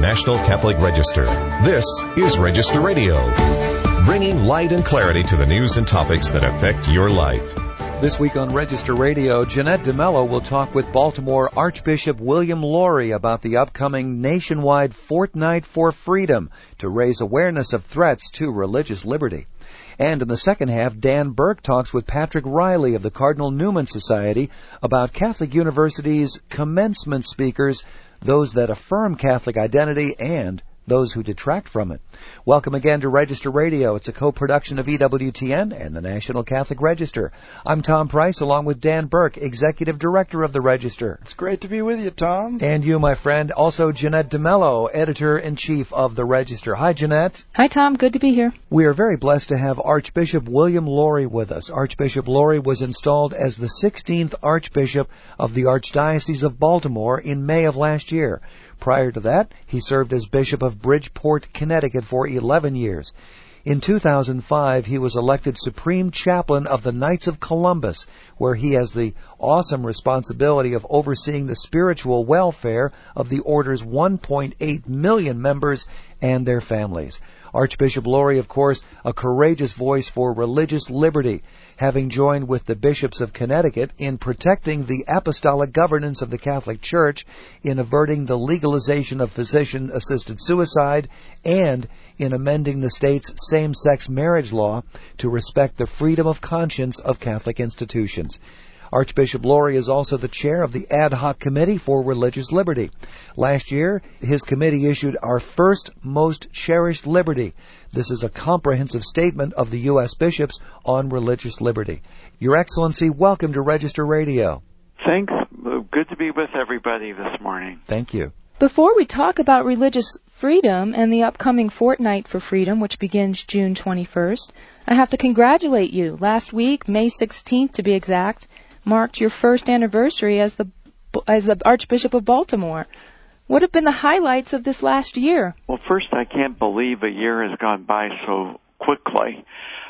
National Catholic Register. This is Register Radio, bringing light and clarity to the news and topics that affect your life. This week on Register Radio, Jeanette DeMello will talk with Baltimore Archbishop William Lori about the upcoming nationwide Fortnight for Freedom to raise awareness of threats to religious liberty. And in the second half, Dan Burke talks with Patrick Riley of the Cardinal Newman Society about Catholic University's commencement speakers, those that affirm Catholic identity and those who detract from it. Welcome again to Register Radio. It's a co-production of EWTN and the National Catholic Register. I'm Tom Price, along with Dan Burke, Executive Director of the Register. It's great to be with you, Tom. And you, my friend, also Jeanette DeMello, Editor-in-Chief of the Register. Hi, Jeanette. Hi, Tom. Good to be here. We are very blessed to have Archbishop William Lori with us. Archbishop Lori was installed as the 16th Archbishop of the Archdiocese of Baltimore in May of last year. Prior to that, he served as Bishop of Bridgeport, Connecticut for 11 years. In 2005, he was elected Supreme Chaplain of the Knights of Columbus, where he has the awesome responsibility of overseeing the spiritual welfare of the Order's 1.8 million members and their families. Archbishop Lori, of course, a courageous voice for religious liberty, having joined with the bishops of Connecticut in protecting the apostolic governance of the Catholic Church, in averting the legalization of physician-assisted suicide, and in amending the state's same-sex marriage law to respect the freedom of conscience of Catholic institutions. Archbishop Lori is also the chair of the Ad Hoc Committee for Religious Liberty. Last year, his committee issued Our First Most Cherished Liberty. This is a comprehensive statement of the U.S. bishops on religious liberty. Your Excellency, welcome to Register Radio. Thanks. Good to be with everybody this morning. Thank you. Before we talk about religious freedom and the upcoming Fortnight for Freedom, which begins June 21st, I have to congratulate you. Last week, May 16th to be exact, marked your first anniversary as the Archbishop of Baltimore. What have been the highlights of this last year? Well, first, I can't believe a year has gone by so quickly.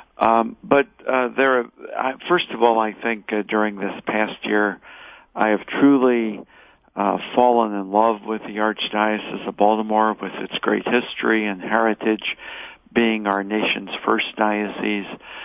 First of all, I think during this past year, I have truly fallen in love with the Archdiocese of Baltimore, with its great history and heritage, being our nation's first diocese.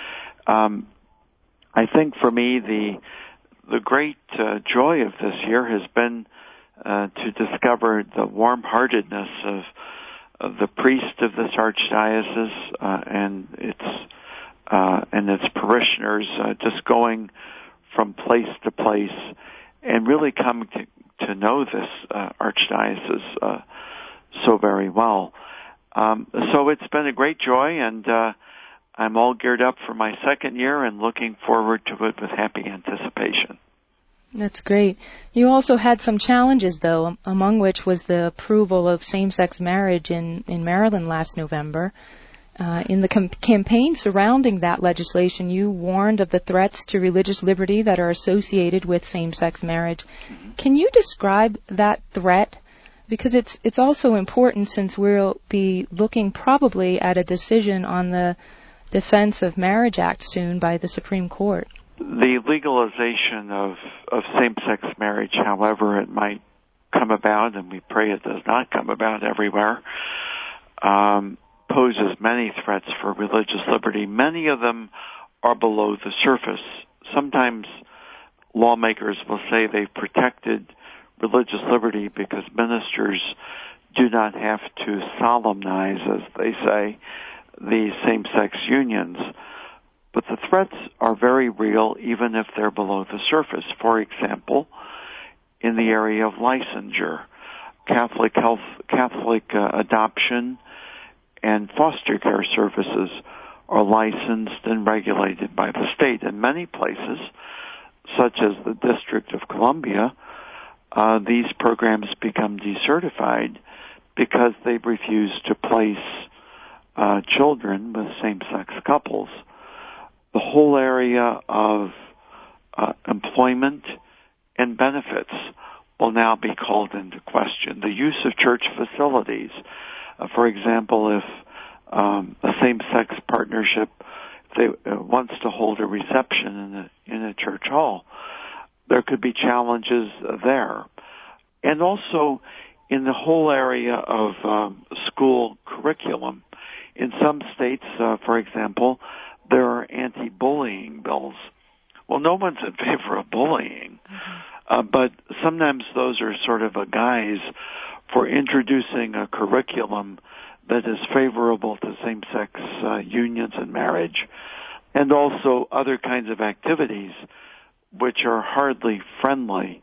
I think for me, the great joy of this year has been to discover the warm-heartedness of the priest of this archdiocese and its parishioners, just going from place to place and really coming to know this archdiocese so very well. So it's been a great joy, and I'm all geared up for my second year and looking forward to it with happy anticipation. That's great. You also had some challenges, though, among which was the approval of same-sex marriage in Maryland last November. In the campaign surrounding that legislation, you warned of the threats to religious liberty that are associated with same-sex marriage. Can you describe that threat? Because it's also important, since we'll be looking probably at a decision on the Defense of Marriage Act soon by the Supreme Court. The legalization of same-sex marriage, however it might come about, and we pray it does not come about everywhere, poses many threats for religious liberty. Many of them are below the surface. Sometimes lawmakers will say they've protected religious liberty because ministers do not have to solemnize, as they say, the same-sex unions. But the threats are very real, even if they're below the surface. For example, in the area of licensure, Catholic adoption and foster care services are licensed and regulated by the state. In many places, such as the District of Columbia, these programs become decertified because they refuse to place children with same-sex couples. The whole area of employment and benefits will now be called into question. The use of church facilities, for example, if a same-sex partnership wants to hold a reception in a church hall, there could be challenges there. And also in the whole area of school curriculum. In some states, for example, there are anti-bullying bills. Well, no one's in favor of bullying, but sometimes those are sort of a guise for introducing a curriculum that is favorable to same-sex unions and marriage, and also other kinds of activities which are hardly friendly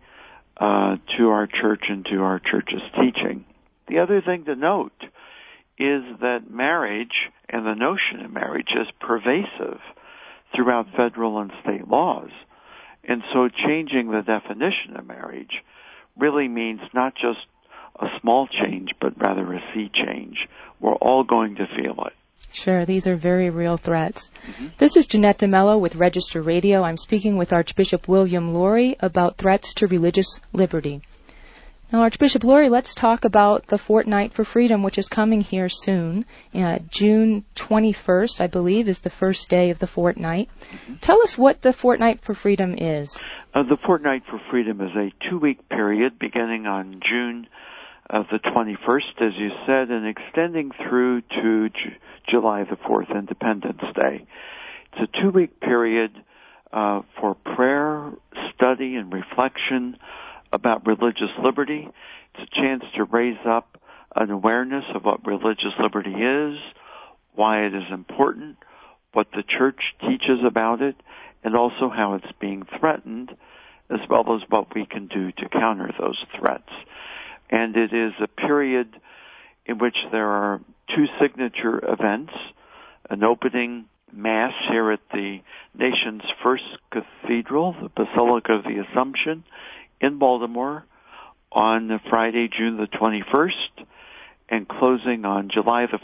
to our church and to our church's teaching. The other thing to note is that marriage and the notion of marriage is pervasive throughout federal and state laws. And so changing the definition of marriage really means not just a small change, but rather a sea change. We're all going to feel it. Sure, these are very real threats. Mm-hmm. This is Jeanette DeMello with Register Radio. I'm speaking with Archbishop William Lori about threats to religious liberty. Now, Archbishop Lori, let's talk about the Fortnight for Freedom, which is coming here soon. June 21st, I believe, is the first day of the fortnight. Mm-hmm. Tell us what the Fortnight for Freedom is. The Fortnight for Freedom is a 2-week period beginning on June the 21st, as you said, and extending through to July the 4th, Independence Day. It's a 2-week period for prayer, study, and reflection about religious liberty. It's a chance to raise up an awareness of what religious liberty is, why it is important, what the church teaches about it, and also how it's being threatened, as well as what we can do to counter those threats. And it is a period in which there are 2 signature events, an opening Mass here at the nation's first cathedral, the Basilica of the Assumption, in Baltimore on Friday, June the 21st, and closing on July the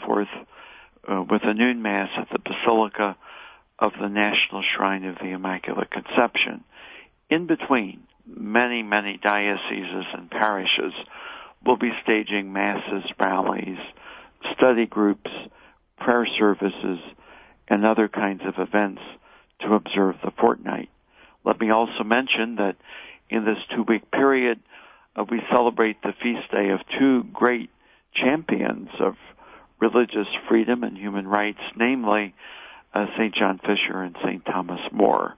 4th with a noon Mass at the Basilica of the National Shrine of the Immaculate Conception. In between, many, many dioceses and parishes will be staging masses, rallies, study groups, prayer services, and other kinds of events to observe the fortnight. Let me also mention that in this 2-week period, we celebrate the feast day of 2 great champions of religious freedom and human rights, namely St. John Fisher and St. Thomas More.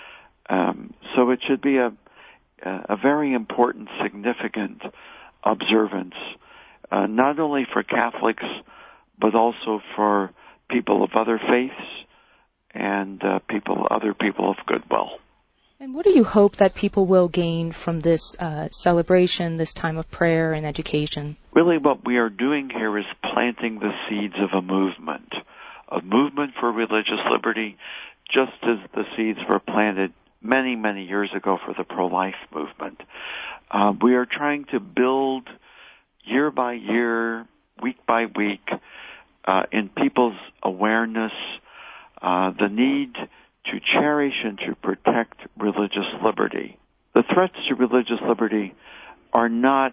So it should be a very important, significant observance, not only for Catholics, but also for people of other faiths and other people of goodwill. And what do you hope that people will gain from this celebration, this time of prayer and education? Really what we are doing here is planting the seeds of a movement for religious liberty, just as the seeds were planted many, many years ago for the pro-life movement. We are trying to build year by year, week by week, in people's awareness, the need to cherish and to protect religious liberty. The threats to religious liberty are not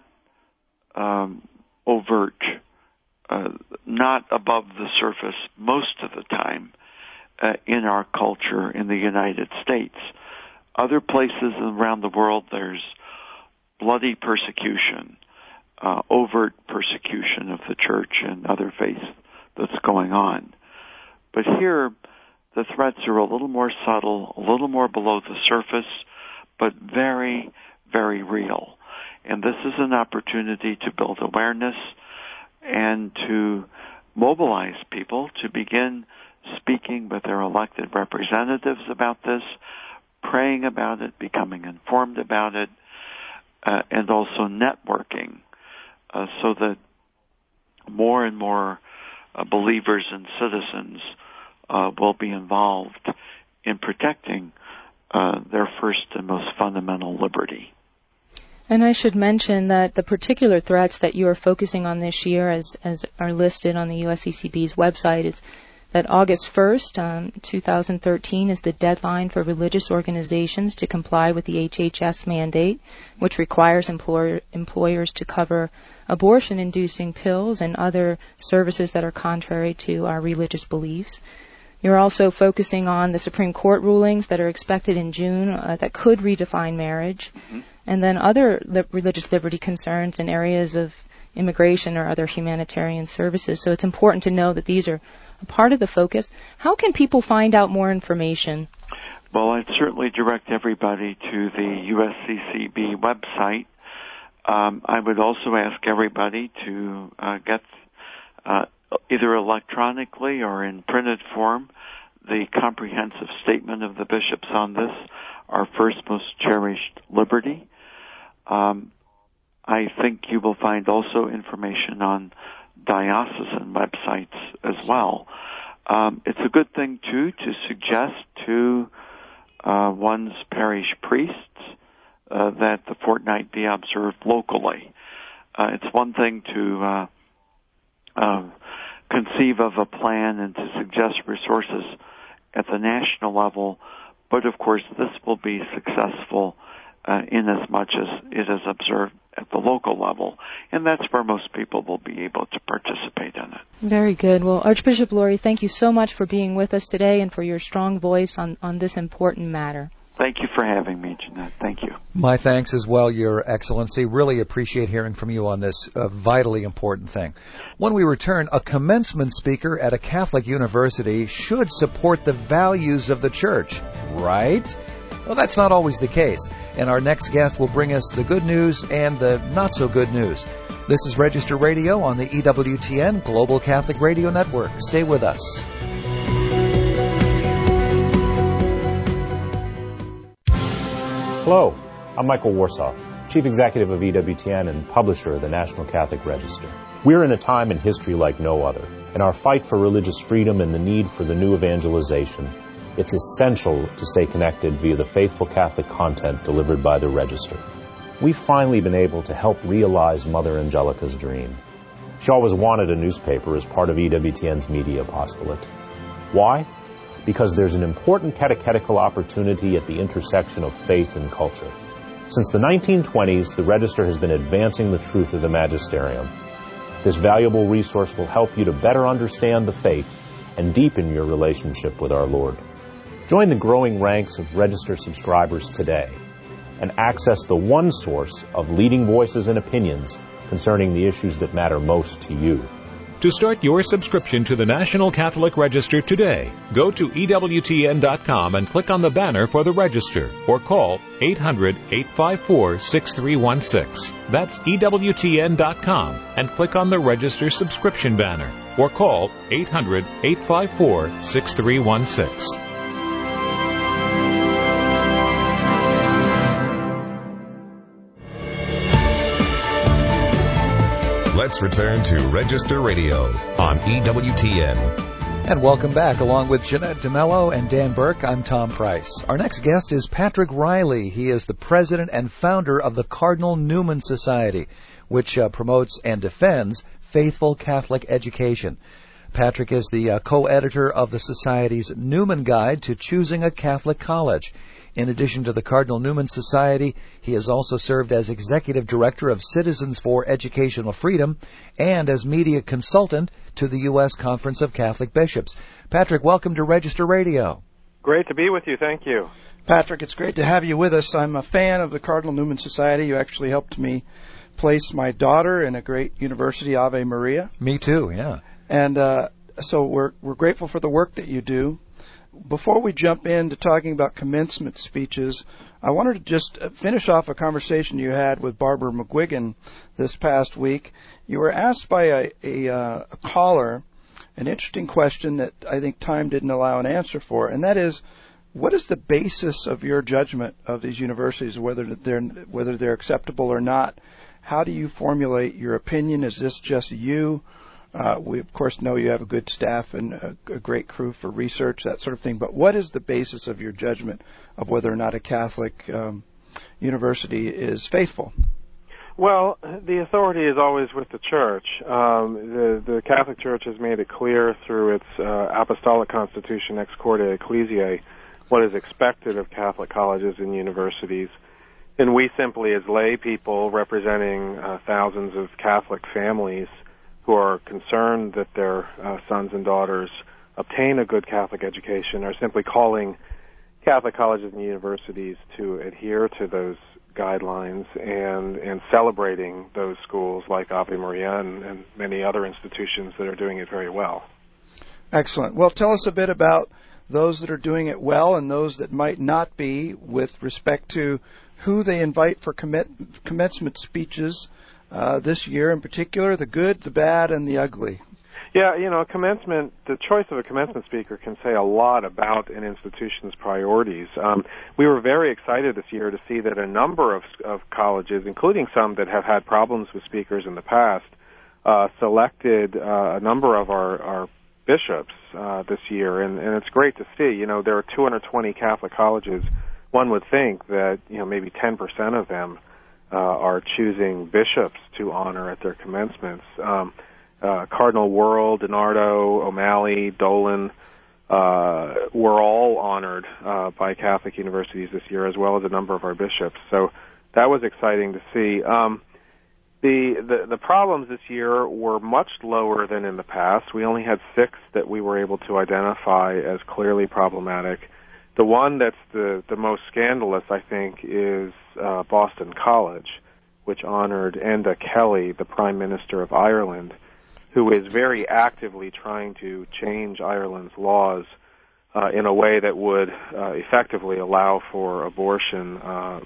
overt, not above the surface most of the time in our culture in the United States. Other places around the world, there's bloody persecution, overt persecution of the church and other faiths that's going on. But here, the threats are a little more subtle, a little more below the surface, but very, very real. And this is an opportunity to build awareness and to mobilize people to begin speaking with their elected representatives about this, praying about it, becoming informed about it, and also networking so that more and more believers and citizens will be involved in protecting their first and most fundamental liberty. And I should mention that the particular threats that you are focusing on this year, as are listed on the USCCB's website, is that August 1st, 2013, is the deadline for religious organizations to comply with the HHS mandate, which requires employers to cover abortion-inducing pills and other services that are contrary to our religious beliefs. You're also focusing on the Supreme Court rulings that are expected in June that could redefine marriage, and then other religious liberty concerns in areas of immigration or other humanitarian services. So it's important to know that these are a part of the focus. How can people find out more information? Well, I'd certainly direct everybody to the USCCB website. I would also ask everybody to get either electronically or in printed form the comprehensive statement of the bishops on this, our first most cherished liberty. I think you will find also information on diocesan websites as well. It's a good thing, too, to suggest to one's parish priests that the fortnight be observed locally. It's one thing to conceive of a plan and to suggest resources at the national level, but of course this will be successful in as much as it is observed at the local level, and that's where most people will be able to participate in it. Very good. Well, Archbishop Lori, thank you so much for being with us today and for your strong voice on this important matter. Thank you for having me, Jeanette. Thank you. My thanks as well, Your Excellency. Really appreciate hearing from you on this vitally important thing. When we return, a commencement speaker at a Catholic university should support the values of the Church, right? Well, that's not always the case, and our next guest will bring us the good news and the not-so-good news. This is Register Radio on the EWTN Global Catholic Radio Network. Stay with us. Hello, I'm Michael Warsaw, Chief Executive of EWTN and publisher of the National Catholic Register. We're in a time in history like no other. In our fight for religious freedom and the need for the new evangelization, it's essential to stay connected via the faithful Catholic content delivered by the Register. We've finally been able to help realize Mother Angelica's dream. She always wanted a newspaper as part of EWTN's media apostolate. Why? Because there's an important catechetical opportunity at the intersection of faith and culture. Since the 1920s, the Register has been advancing the truth of the magisterium. This valuable resource will help you to better understand the faith and deepen your relationship with our Lord. Join the growing ranks of Register subscribers today and access the one source of leading voices and opinions concerning the issues that matter most to you. To start your subscription to the National Catholic Register today, go to EWTN.com and click on the banner for the Register or call 800-854-6316. That's EWTN.com and click on the Register subscription banner or call 800-854-6316. Let's return to Register Radio on EWTN. And welcome back. Along with Jeanette DeMello and Dan Burke, I'm Tom Price. Our next guest is Patrick Riley. He is the president and founder of the Cardinal Newman Society, which promotes and defends faithful Catholic education. Patrick is the co-editor of the Society's Newman Guide to Choosing a Catholic College. In addition to the Cardinal Newman Society, he has also served as executive director of Citizens for Educational Freedom and as media consultant to the U.S. Conference of Catholic Bishops. Patrick, welcome to Register Radio. Great to be with you. Thank you. Patrick, it's great to have you with us. I'm a fan of the Cardinal Newman Society. You actually helped me place my daughter in a great university, Ave Maria. Me too, yeah. And so we're grateful for the work that you do. Before we jump into talking about commencement speeches, I wanted to just finish off a conversation you had with Barbara McGuigan this past week. You were asked by a caller an interesting question that I think time didn't allow an answer for, and that is, what is the basis of your judgment of these universities, whether they're acceptable or not? How do you formulate your opinion? Is this just you? We, of course, know you have a good staff and a great crew for research, that sort of thing. But what is the basis of your judgment of whether or not a Catholic university is faithful? Well, the authority is always with the Church. The Catholic Church has made it clear through its apostolic constitution, Ex Corde Ecclesiae, what is expected of Catholic colleges and universities. And we simply, as lay people representing thousands of Catholic families who are concerned that their sons and daughters obtain a good Catholic education, are simply calling Catholic colleges and universities to adhere to those guidelines and celebrating those schools like Ave Maria and many other institutions that are doing it very well. Excellent. Well, tell us a bit about those that are doing it well and those that might not be with respect to who they invite for commencement speeches this year in particular, the good, the bad, and the ugly. Yeah, the choice of a commencement speaker can say a lot about an institution's priorities. We were very excited this year to see that a number of colleges, including some that have had problems with speakers in the past, selected a number of our bishops this year, and it's great to see. There are 220 Catholic colleges. One would think that maybe 10% of them are choosing bishops to honor at their commencements. Cardinal Wuerl, DiNardo, O'Malley, Dolan were all honored by Catholic universities this year, as well as a number of our bishops. So that was exciting to see. The problems this year were much lower than in the past. We only had 6 that we were able to identify as clearly problematic. The one that's the most scandalous, I think, is Boston College, which honored Enda Kelly, the Prime Minister of Ireland, who is very actively trying to change Ireland's laws in a way that would effectively allow for abortion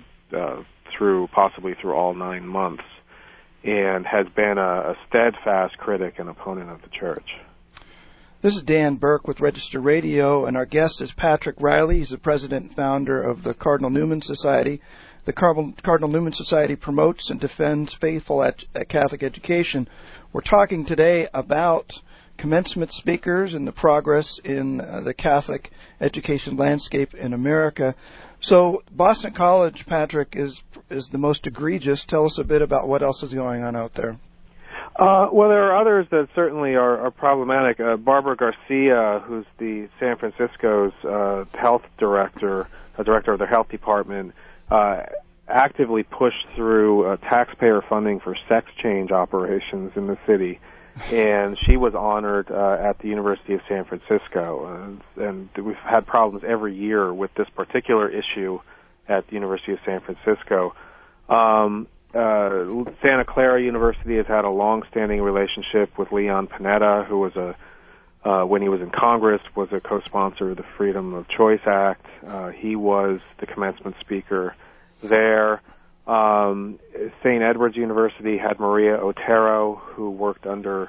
possibly through all 9 months, and has been a steadfast critic and opponent of the Church. This is Dan Burke with Register Radio, and our guest is Patrick Riley. He's the president and founder of the Cardinal Newman Society. The Cardinal Newman Society promotes and defends faithful Catholic education. We're talking today about commencement speakers and the progress in the Catholic education landscape in America. So Boston College, Patrick, is the most egregious. Tell us a bit about what else is going on out there. Well, there are others that certainly are problematic. Barbara Garcia, who's the San Francisco's health director of their health department, actively pushed through taxpayer funding for sex change operations in the city, and she was honored at the University of San Francisco. And we've had problems every year with this particular issue at the University of San Francisco. Santa Clara University has had a long-standing relationship with Leon Panetta, who was when he was in Congress, was a co-sponsor of the Freedom of Choice Act. He was the commencement speaker there. St. Edward's University had Maria Otero, who worked under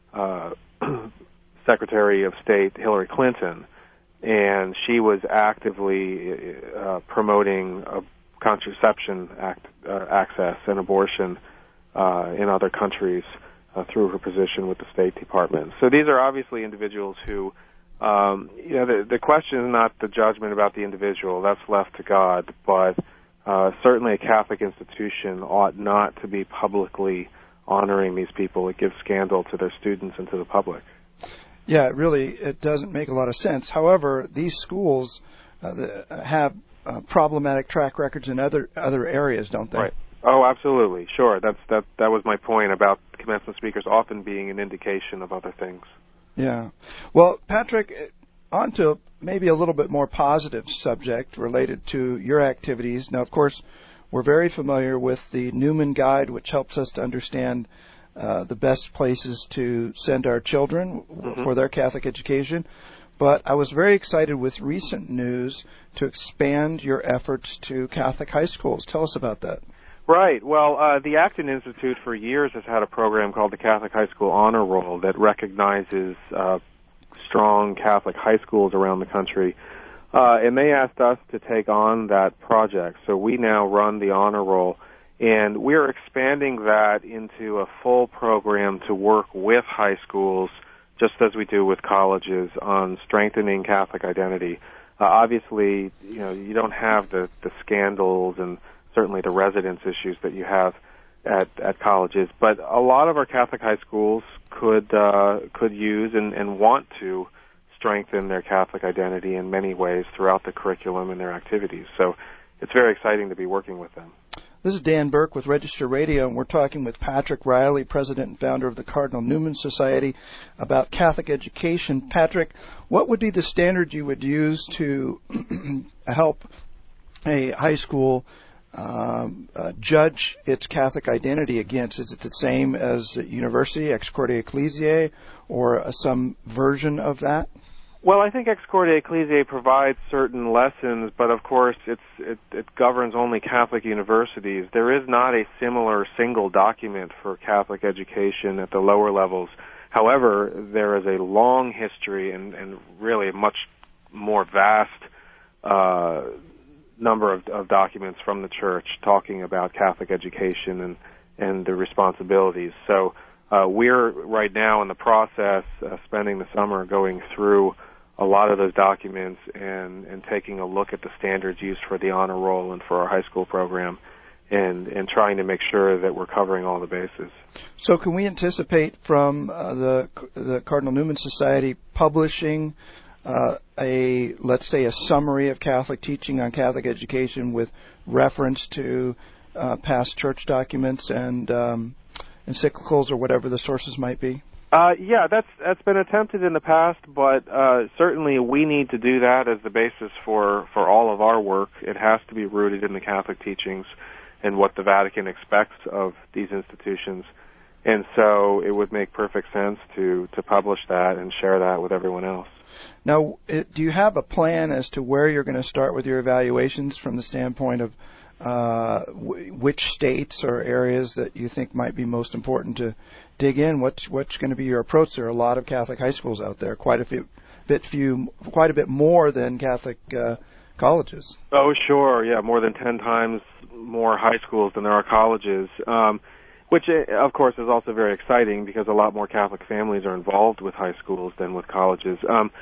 Secretary of State Hillary Clinton, and she was actively promoting contraception access and abortion in other countries through her position with the State Department. So these are obviously individuals who, the question is not the judgment about the individual. That's left to God. But certainly a Catholic institution ought not to be publicly honoring these people. It gives scandal to their students and to the public. Yeah, it doesn't make a lot of sense. However, these schools have problematic track records in other areas, don't they? Right. Oh, absolutely. Sure. That was my point about commencement speakers often being an indication of other things. Yeah. Well, Patrick, on to maybe a little bit more positive subject related to your activities. Now, of course, we're very familiar with the Newman Guide, which helps us to understand the best places to send our children for their Catholic education. But I was very excited with recent news to expand your efforts to Catholic high schools. Tell us about that. Right. Well, the Acton Institute for years has had a program called the Catholic High School Honor Roll that recognizes strong Catholic high schools around the country. And they asked us to take on that project. So we now run the Honor Roll, and we're expanding that into a full program to work with high schools, just as we do with colleges, on strengthening Catholic identity. Obviously, you don't have the scandals and certainly the residence issues that you have at colleges, but a lot of our Catholic high schools could use and want to strengthen their Catholic identity in many ways throughout the curriculum and their activities. So it's very exciting to be working with them. This is Dan Burke with Register Radio, and we're talking with Patrick Riley, president and founder of the Cardinal Newman Society, about Catholic education. Patrick, what would be the standard you would use to help a high school judge its Catholic identity against? Is it the same as the university, Ex Corde Ecclesiae, or some version of that? Well, I think Ex Corde Ecclesiae provides certain lessons, but of course it governs only Catholic universities. There is not a similar single document for Catholic education at the lower levels. However, there is a long history and really a much more vast number of documents from the Church talking about Catholic education and the responsibilities. So we're right now in the process, spending the summer going through a lot of those documents and taking a look at the standards used for the honor roll and for our high school program and trying to make sure that we're covering all the bases. So can we anticipate from the Cardinal Newman Society publishing let's say a summary of Catholic teaching on Catholic education with reference to past church documents and encyclicals or whatever the sources might be? Yeah, that's been attempted in the past, but certainly we need to do that as the basis for all of our work. It has to be rooted in the Catholic teachings and what the Vatican expects of these institutions. And so it would make perfect sense to publish that and share that with everyone else. Now, do you have a plan as to where you're going to start with your evaluations from the standpoint of which states or areas that you think might be most important to dig in? What's going to be your approach? There are a lot of Catholic high schools out there, quite a bit more than Catholic colleges. Oh, sure, yeah, more than 10 times more high schools than there are colleges. Which, of course, is also very exciting because a lot more Catholic families are involved with high schools than with colleges.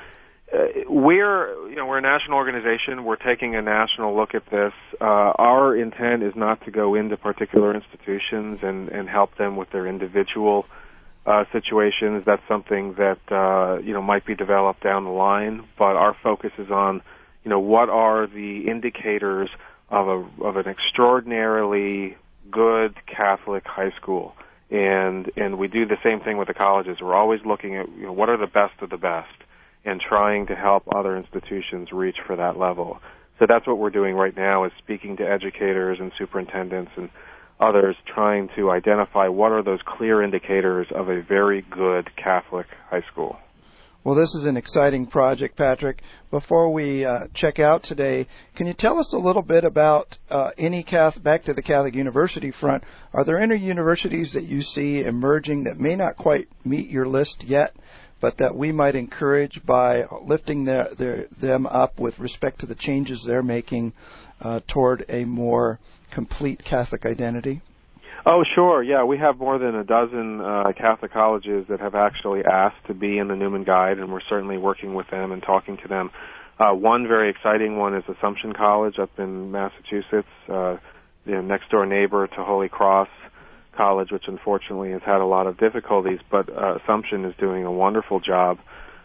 We're a national organization. We're taking a national look at this. Our intent is not to go into particular institutions and help them with their individual situations. That's something that might be developed down the line. But our focus is on what are the indicators of an extraordinarily good Catholic high school, and we do the same thing with the colleges. We're always looking at what are the best of the best and trying to help other institutions reach for that level. So that's what we're doing right now, is speaking to educators and superintendents and others, trying to identify what are those clear indicators of a very good Catholic high school. Well, this is an exciting project, Patrick. Before we check out today, can you tell us a little bit about back to the Catholic University front, are there any universities that you see emerging that may not quite meet your list yet, but that we might encourage by lifting them up with respect to the changes they're making toward a more complete Catholic identity? Oh, sure. Yeah, we have more than a dozen Catholic colleges that have actually asked to be in the Newman Guide, and we're certainly working with them and talking to them. One very exciting one is Assumption College up in Massachusetts, next door neighbor to Holy Cross College, which unfortunately has had a lot of difficulties, but Assumption is doing a wonderful job.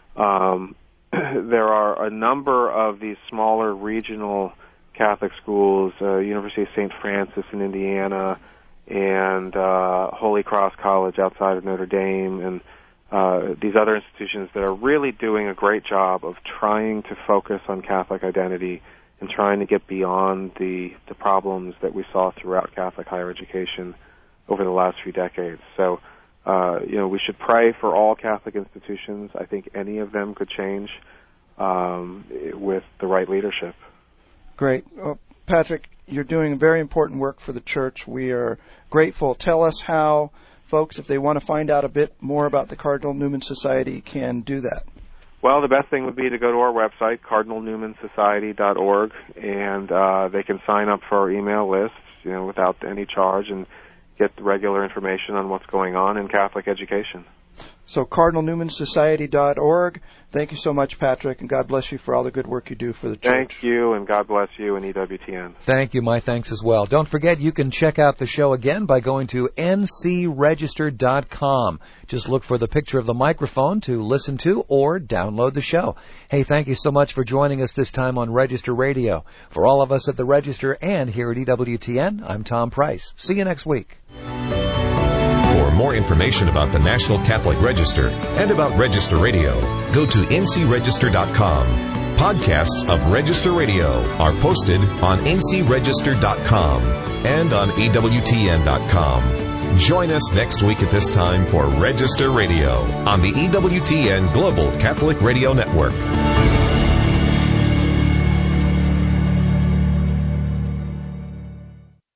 There are a number of these smaller regional Catholic schools, University of St. Francis in Indiana, and Holy Cross College outside of Notre Dame, and these other institutions that are really doing a great job of trying to focus on Catholic identity and trying to get beyond the problems that we saw throughout Catholic higher education over the last few decades. So, we should pray for all Catholic institutions. I think any of them could change with the right leadership. Great. Well, Patrick, you're doing very important work for the Church. We are grateful. Tell us how folks, if they want to find out a bit more about the Cardinal Newman Society, can do that. Well, the best thing would be to go to our website, cardinalnewmansociety.org, and they can sign up for our email lists, without any charge, and get the regular information on what's going on in Catholic education. So cardinalnewmansociety.org. Thank you so much, Patrick, and God bless you for all the good work you do for the Church. Thank you, and God bless you and EWTN. Thank you. My thanks as well. Don't forget, you can check out the show again by going to ncregister.com. Just look for the picture of the microphone to listen to or download the show. Hey, thank you so much for joining us this time on Register Radio. For all of us at the Register and here at EWTN, I'm Tom Price. See you next week. For more information about the National Catholic Register and about Register Radio, go to ncregister.com. Podcasts of Register Radio are posted on ncregister.com and on EWTN.com. Join us next week at this time for Register Radio on the EWTN Global Catholic Radio Network.